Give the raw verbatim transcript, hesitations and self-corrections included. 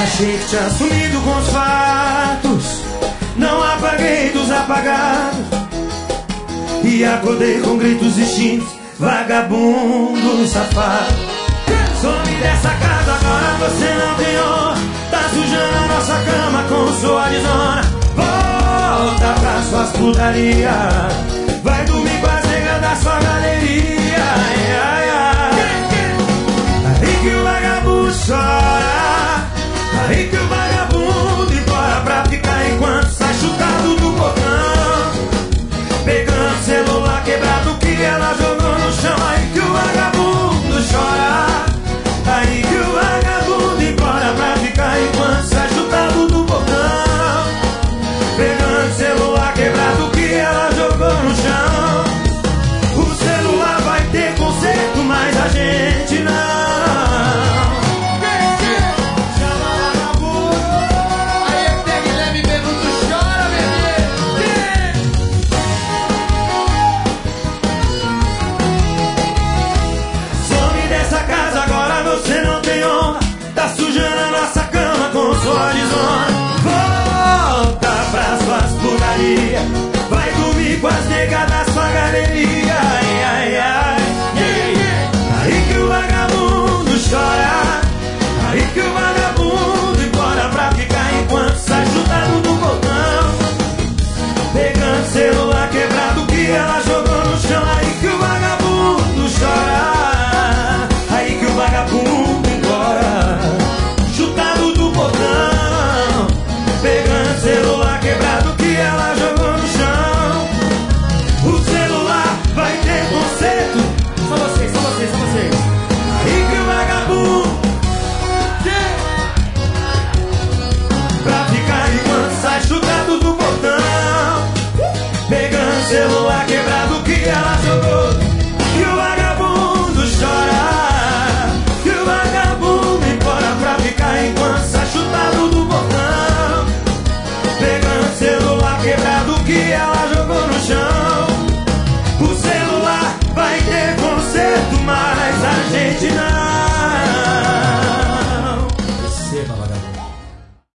Achei que tinha sumido com os fatos, não apaguei dos apagados, e acordei com gritos distintos, vagabundo safado. Some dessa casa agora, você não tem honra, tá sujando a nossa cama com sua desonra. Volta pra suas putarias, vai dormir com as negras da sua galeria.